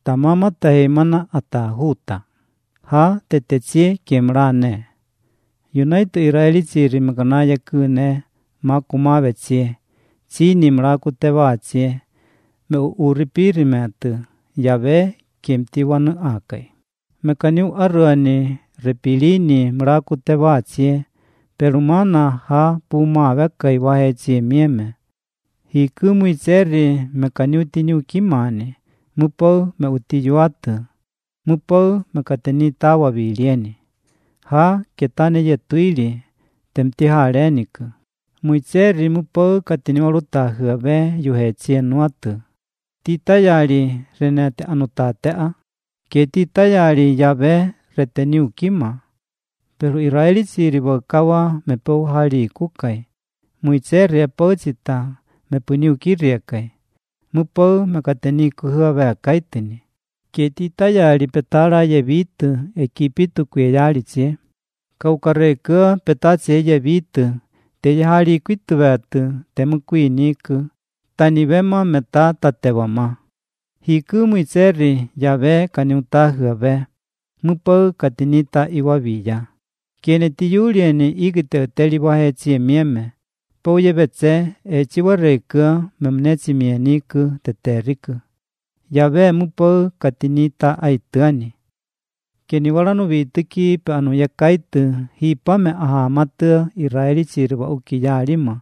tamama tahimana atahuta. Ha tetetsie kemrane. United Israeli tsiri makanaya kune makumavetsie. Tsini mrakutevacsie. Me uripiri metu. Yave kemtiwanu akai. Mekaniu aruani repilini mrakutevacsie. Perumana ha pumavekai wahetsie mieme. Hikumu itseri mekaniu tiniu kimani. Mupau me utiyuatu. Mupau me kateni tawa vilieni. Ha ketane yetuili. Temtihareniku. Muitseri mupau kateni waluta huave yuhetsie nuatu. Titayari renete anutatea. Ke titayari yave reteniu kima. Pero Israeli tsiri wakawa me pau hali kukai. Muitseri epautsita me puniu kiriekai. Mupau me kateni kuhuave kaitini. Ke titayari petara yevitu ekipitu kuyeyalitsie. Kaukarekua petatsie yevitu. Te hali kuituvetu temukuiniku. Tanivema meta tatewama. Hiku muitseri yave kaniutahuave. Mupau katinita iwavilla. Kiene tiyulieni ikiteuteli wahetsie mieme. Pouyebetse echiwarekua memnetsimieniku teteriku. Yave mupau katinita aituani. Kieni walanu vitiki pe anu yakaitu hipame ahamatu Israeli tsiri wa ukiyalima.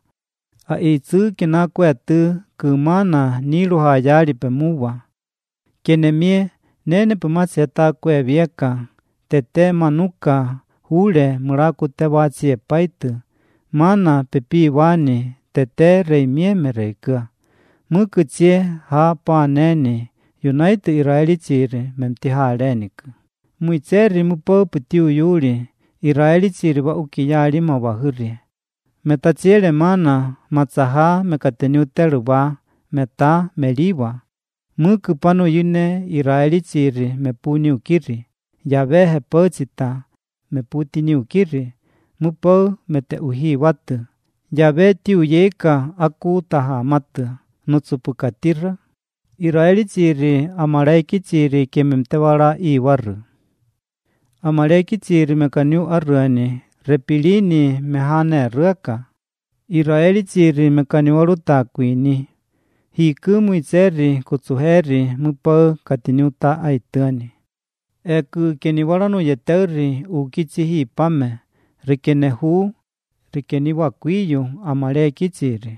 Aitsu kinakwetu kumana niluhayali pe muwa. Kiene mie nene pumatseta kwe vieka. Tete manuka hule murakutevacsie paitu. Mana pepi wani tete reimieme reikua. Mukutsie ha paneni United Israeli tsiri memtihaleniku. Muitseri mupau putiu yuli Israeli tsiri wa ukiyalima wahuri. Metatsiele mana matsaha mekateniuteluwa meta meliwa. Muku panu yune Israeli tsiri mepuniu kiri. Yave hepautsita meputiniu kiri. Mupau mete uhi watu. Yave tiu yeka aku taha matu. Nutsupukatira. Israeli tsiri amaleki tsiri kememtewala iwaru. Amaleki tsiri mekaniu aruani. Repilini mehane ruaka. Israeli tsiri mekaniu alutakuini. Hikumu itseri kutsuheri mupau katiniuta aituani. Eku keni walanu yeteuri ukitsi hipame. Rikene hu, rikeni wakuiyu amaleki tsiri.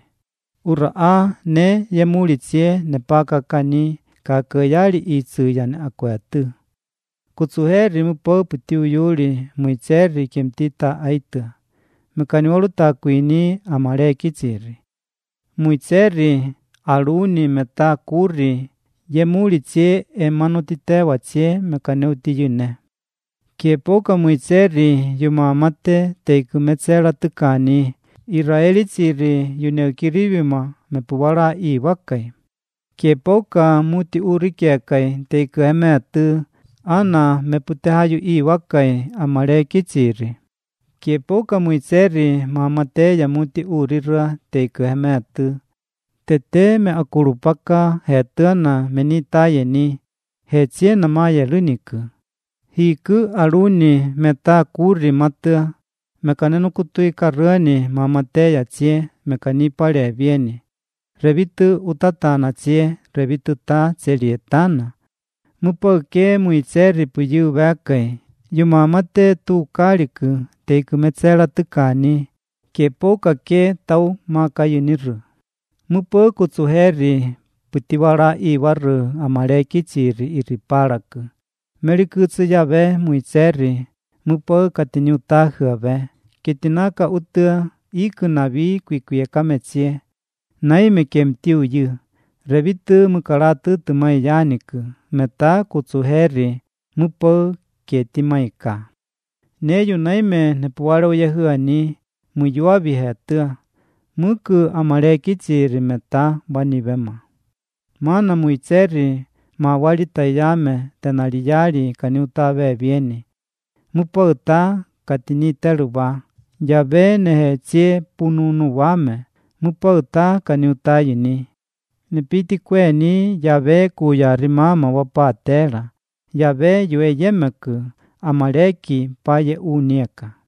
Uraa ne yemulitsie nepakakani kakayali itsuyane akwetu. Kutsuheri mupau putiu yuli muitseri kemtita aitu. Mekani walutakuini amaleki tsiri. Muitseri aluni meta kuri yemulitsie emanutitewatsie mekani utiyune. Kiepoka muitseri yumamate teikumetsela tukani. Israeli tsiri yuneukirivima mepuwala iwakai. Kiepoka muti urikiekai teikuhemetu. Ana meputehayu iwakai amaleki tsiri. Kiepoka muitseri mamateya muti urirua teikuhemetu. Tete me akurupaka hetuana menitayeni. Hetsiena maya luniku. Hiku aluni meta kuri matua. Mekanenukutui karuani mamateya tsie mekanipale vieni. Revitu utatana tsie revitu ta tselietana. Mupauke muitseri puyu vekai. Yumamate tu kaliku teikumetsela tukani. Kiepoka ke tau makayuniru. Mupau kutsuheri putiwala iwaru amaleki tsiri iripalaku. Melikutsu yave muitseri mupau katiniutahuave. Kitinaka utua iku navi kuikuyekametse. Naime kemtiu yu. Revitu mukalatu tumai yaniku. Meta kutsuheri mupau ketimaika. Neyu naime nepuwale uyehuani muyuavi hetua. Muku amaleki tsiri meta banivema. Mana muitseri mawalitayame tenaliyali kaniutave vieni. Mupau ta katiniteluwa. Yave nehetsie pununu wame. Mupau ta kaniutayini. Nipiti kweni Yahvé kuya rimama wapatela. Yahvé yue yemeku amaleki paye unieka.